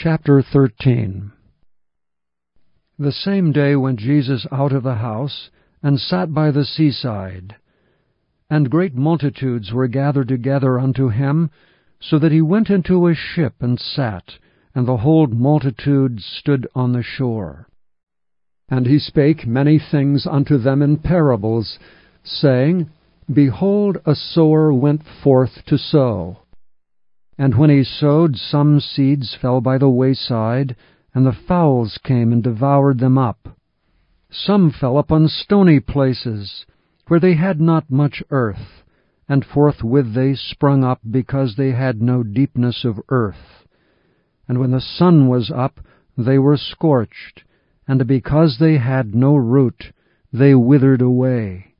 Chapter 13. The same day went Jesus out of the house, and sat by the seaside. And great multitudes were gathered together unto him, so that he went into a ship and sat, and the whole multitude stood on the shore. And he spake many things unto them in parables, saying, Behold, a sower went forth to sow. And when he sowed, some seeds fell by the wayside, and the fowls came and devoured them up. Some fell upon stony places, where they had not much earth, and forthwith they sprung up, because they had no deepness of earth. And when the sun was up, they were scorched, and because they had no root, they withered away.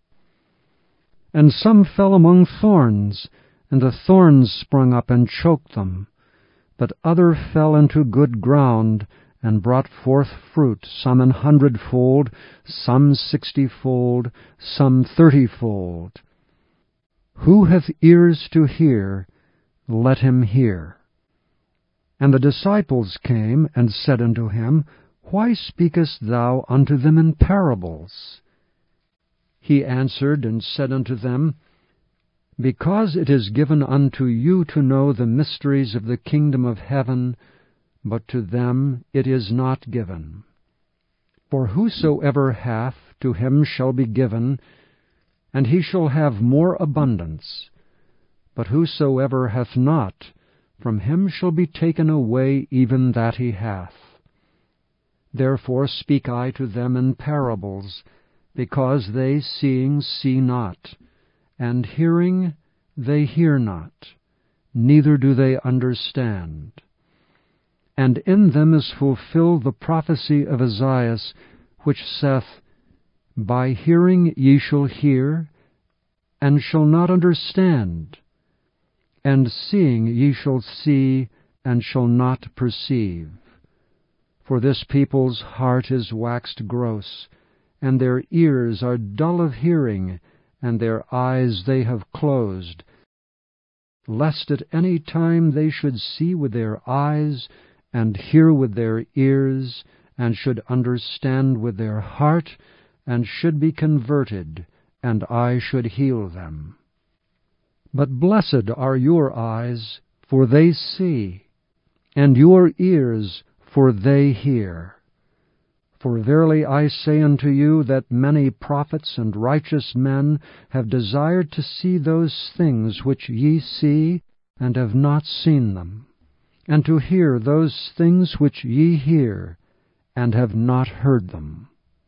And some fell among thorns, and the thorns sprung up and choked them. But other fell into good ground, and brought forth fruit, some 100-fold, some 60-fold, some 30-fold. Who hath ears to hear, let him hear. And the disciples came, and said unto him, Why speakest thou unto them in parables? He answered and said unto them, Because it is given unto you to know the mysteries of the kingdom of heaven, but to them it is not given. For whosoever hath, to him shall be given, and he shall have more abundance. But whosoever hath not, from him shall be taken away even that he hath. Therefore speak I to them in parables, because they seeing see not, and hearing they hear not, neither do they understand. And in them is fulfilled the prophecy of Esaias, which saith, By hearing ye shall hear, and shall not understand, and seeing ye shall see, and shall not perceive. For this people's heart is waxed gross, and their ears are dull of hearing, and their eyes they have closed, lest at any time they should see with their eyes, and hear with their ears, and should understand with their heart, and should be converted, and I should heal them. But blessed are your eyes, for they see, and your ears, for they hear. For verily I say unto you, that many prophets and righteous men have desired to see those things which ye see, and have not seen them, and to hear those things which ye hear, and have not heard them.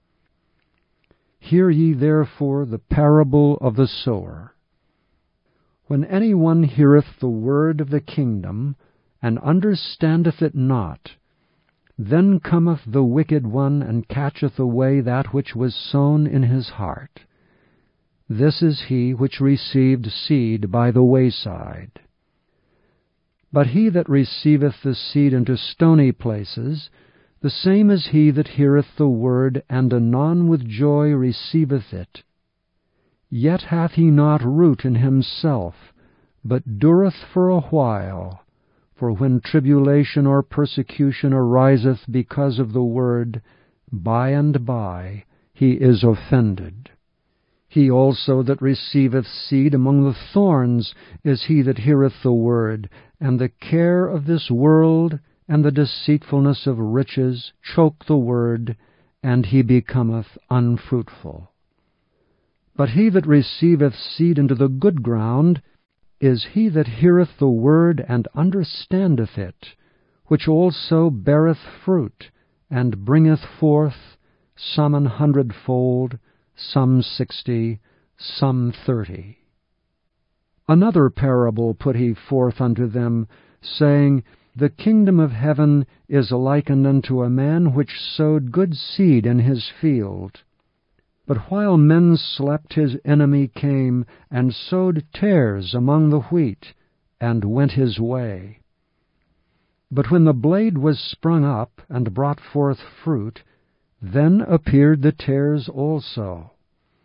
Hear ye therefore the parable of the sower. When any one heareth the word of the kingdom, and understandeth it not, then cometh the wicked one, and catcheth away that which was sown in his heart. This is he which received seed by the wayside. But he that receiveth the seed into stony places, the same is he that heareth the word, and anon with joy receiveth it. Yet hath he not root in himself, but dureth for a while. For when tribulation or persecution ariseth because of the word, by and by he is offended. He also that receiveth seed among the thorns is he that heareth the word, and the care of this world and the deceitfulness of riches choke the word, and he becometh unfruitful. But he that receiveth seed into the good ground is he that heareth the word, and understandeth it, which also beareth fruit, and bringeth forth some 100-fold, some 60, some 30. Another parable put he forth unto them, saying, The kingdom of heaven is likened unto a man which sowed good seed in his field. But while men slept, his enemy came, and sowed tares among the wheat, and went his way. But when the blade was sprung up, and brought forth fruit, then appeared the tares also.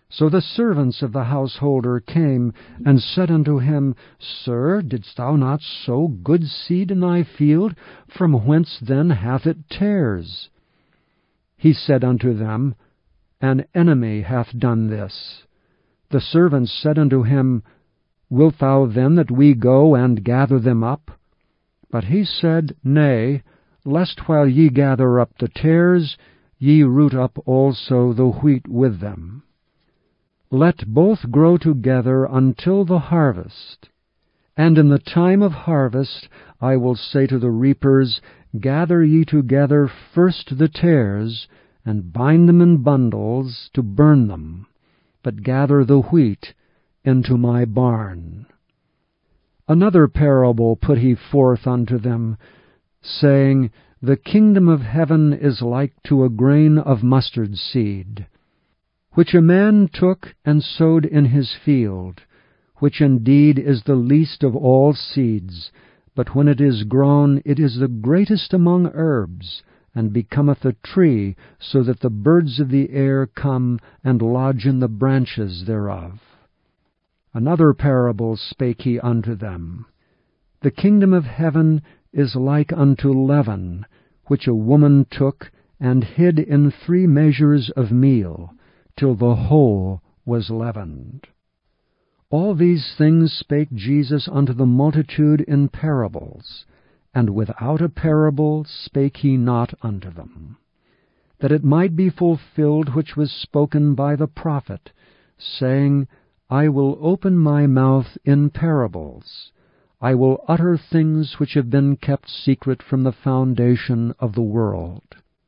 So the servants of the householder came, and said unto him, Sir, didst thou not sow good seed in thy field? From whence then hath it tares? He said unto them, An enemy hath done this. The servants said unto him, Wilt thou then that we go and gather them up? But he said, Nay, lest while ye gather up the tares, ye root up also the wheat with them. Let both grow together until the harvest. And in the time of harvest I will say to the reapers, Gather ye together first the tares, and bind them in bundles to burn them, but gather the wheat into my barn. Another parable put he forth unto them, saying, The kingdom of heaven is like to a grain of mustard seed, which a man took and sowed in his field, which indeed is the least of all seeds, but when it is grown, it is the greatest among herbs, and becometh a tree, so that the birds of the air come and lodge in the branches thereof. Another parable spake he unto them. The kingdom of heaven is like unto leaven, which a woman took and hid in 3 measures of meal, till the whole was leavened. All these things spake Jesus unto the multitude in parables, and without a parable spake he not unto them, that it might be fulfilled which was spoken by the prophet, saying, I will open my mouth in parables. I will utter things which have been kept secret from the foundation of the world.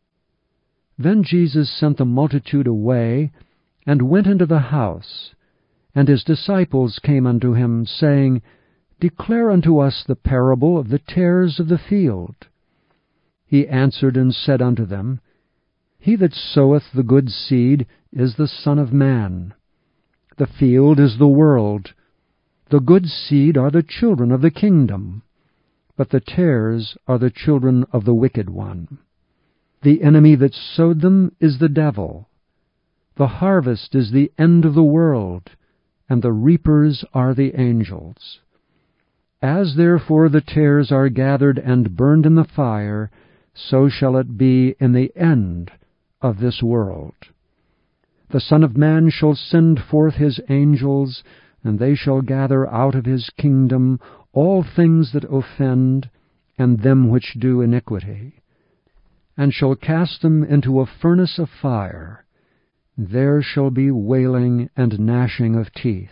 Then Jesus sent the multitude away, and went into the house. And his disciples came unto him, saying, Declare unto us the parable of the tares of the field. He answered and said unto them, He that soweth the good seed is the Son of Man. The field is the world. The good seed are the children of the kingdom, but the tares are the children of the wicked one. The enemy that sowed them is the devil. The harvest is the end of the world, and the reapers are the angels. As therefore the tares are gathered and burned in the fire, so shall it be in the end of this world. The Son of Man shall send forth his angels, and they shall gather out of his kingdom all things that offend, and them which do iniquity, and shall cast them into a furnace of fire. There shall be wailing and gnashing of teeth.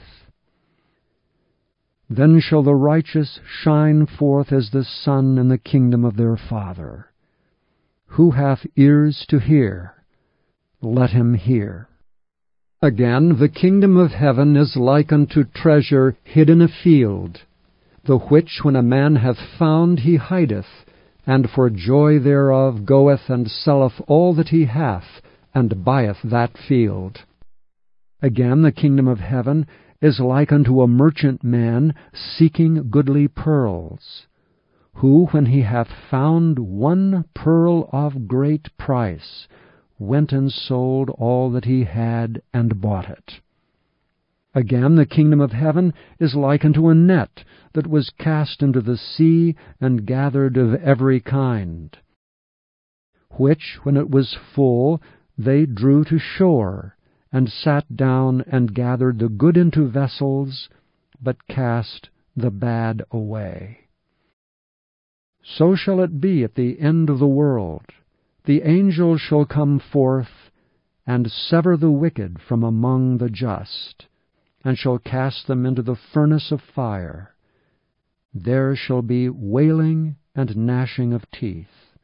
Then shall the righteous shine forth as the sun in the kingdom of their Father. Who hath ears to hear, let him hear. Again, the kingdom of heaven is like unto treasure hid in a field, the which when a man hath found he hideth, and for joy thereof goeth and selleth all that he hath, and buyeth that field. Again, the kingdom of heaven is like unto a merchant man seeking goodly pearls, who, when he hath found one pearl of great price, went and sold all that he had, and bought it. Again, the kingdom of heaven is like unto a net that was cast into the sea, and gathered of every kind, which, when it was full, they drew to shore, and sat down and gathered the good into vessels, but cast the bad away. So shall it be at the end of the world. The angels shall come forth, and sever the wicked from among the just, and shall cast them into the furnace of fire. There shall be wailing and gnashing of teeth.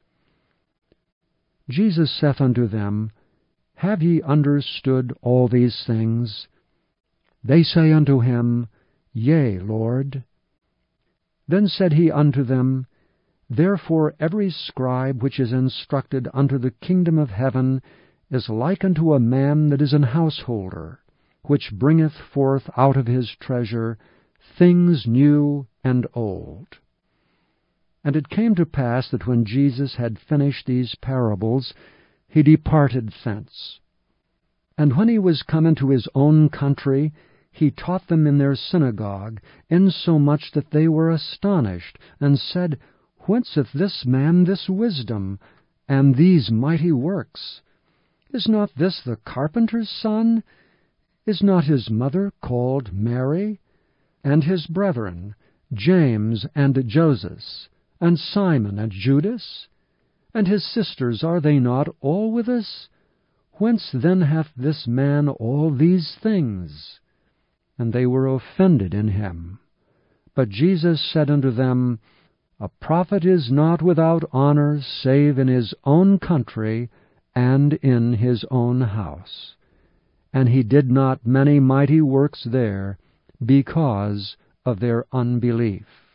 Jesus saith unto them, Have ye understood all these things? They say unto him, Yea, Lord. Then said he unto them, Therefore every scribe which is instructed unto the kingdom of heaven is like unto a man that is an householder, which bringeth forth out of his treasure things new and old. And it came to pass that when Jesus had finished these parables, he departed thence. And when he was come into his own country, he taught them in their synagogue, insomuch that they were astonished, and said, Whence hath this man this wisdom, and these mighty works? Is not this the carpenter's son? Is not his mother called Mary? And his brethren, James and Joses, and Simon and Judas? And his sisters, are they not all with us? Whence then hath this man all these things? And they were offended in him. But Jesus said unto them, A prophet is not without honor, save in his own country, and in his own house. And he did not many mighty works there, because of their unbelief.